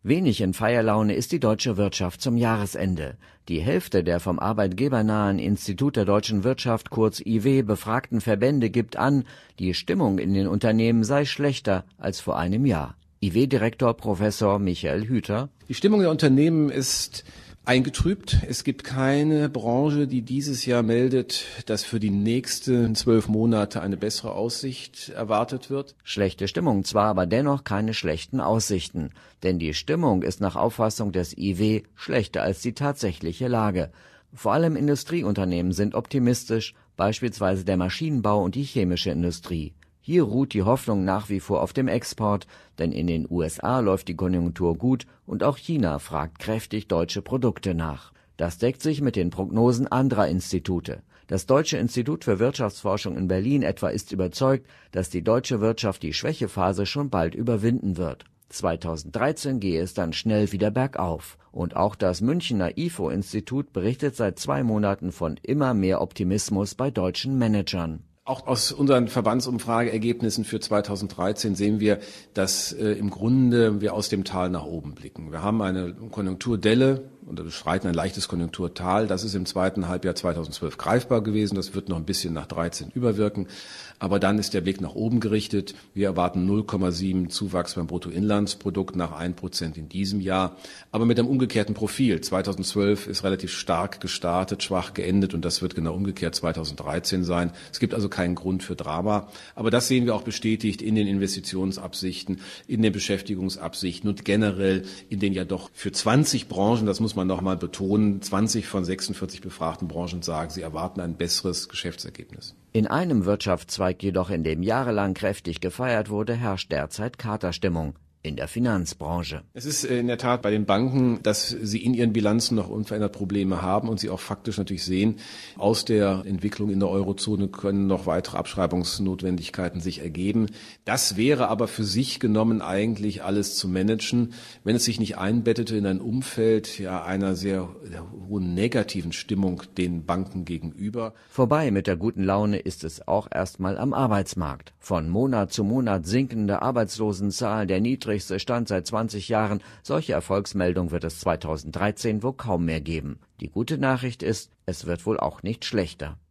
Wenig in Feierlaune ist die deutsche Wirtschaft zum Jahresende. Die Hälfte der vom arbeitgebernahen Institut der deutschen Wirtschaft, kurz IW, befragten Verbände gibt an, die Stimmung in den Unternehmen sei schlechter als vor einem Jahr. IW-Direktor Professor Michael Hüter: Die Stimmung der Unternehmen ist eingetrübt. Es gibt keine Branche, die dieses Jahr meldet, dass für die nächsten 12 Monate eine bessere Aussicht erwartet wird. Schlechte Stimmung zwar, aber dennoch keine schlechten Aussichten. Denn die Stimmung ist nach Auffassung des IW schlechter als die tatsächliche Lage. Vor allem Industrieunternehmen sind optimistisch, beispielsweise der Maschinenbau und die chemische Industrie. Hier ruht die Hoffnung nach wie vor auf dem Export, denn in den USA läuft die Konjunktur gut und auch China fragt kräftig deutsche Produkte nach. Das deckt sich mit den Prognosen anderer Institute. Das Deutsche Institut für Wirtschaftsforschung in Berlin etwa ist überzeugt, dass die deutsche Wirtschaft die Schwächephase schon bald überwinden wird. 2013 gehe es dann schnell wieder bergauf. Und auch das Münchner IFO-Institut berichtet seit 2 Monaten von immer mehr Optimismus bei deutschen Managern. Auch aus unseren Verbandsumfrageergebnissen für 2013 sehen wir, dass im Grunde wir aus dem Tal nach oben blicken. Wir haben eine Konjunkturdelle und beschreiten ein leichtes Konjunkturtal. Das ist im zweiten Halbjahr 2012 greifbar gewesen. Das wird noch ein bisschen nach 13 überwirken. Aber dann ist der Blick nach oben gerichtet. Wir erwarten 0,7 Zuwachs beim Bruttoinlandsprodukt nach 1% in diesem Jahr. Aber mit einem umgekehrten Profil. 2012 ist relativ stark gestartet, schwach geendet und das wird genau umgekehrt 2013 sein. Es gibt also keinen Grund für Drama. Aber das sehen wir auch bestätigt in den Investitionsabsichten, in den Beschäftigungsabsichten und generell in den ja doch für 20 Branchen, das muss man noch mal betonen, 20 von 46 befragten Branchen sagen, sie erwarten ein besseres Geschäftsergebnis. In einem Wirtschaftszweig jedoch, in dem jahrelang kräftig gefeiert wurde, herrscht derzeit Katerstimmung: in der Finanzbranche. Es ist in der Tat bei den Banken, dass sie in ihren Bilanzen noch unverändert Probleme haben und sie auch faktisch natürlich sehen, aus der Entwicklung in der Eurozone können noch weitere Abschreibungsnotwendigkeiten sich ergeben. Das wäre aber für sich genommen eigentlich alles zu managen, wenn es sich nicht einbettete in ein Umfeld einer sehr hohen negativen Stimmung den Banken gegenüber. Vorbei mit der guten Laune ist es auch erstmal am Arbeitsmarkt. Von Monat zu Monat sinkende Arbeitslosenzahl, der niedrigste Stand seit 20 Jahren. Solche Erfolgsmeldungen wird es 2013 wohl kaum mehr geben. Die gute Nachricht ist, es wird wohl auch nicht schlechter.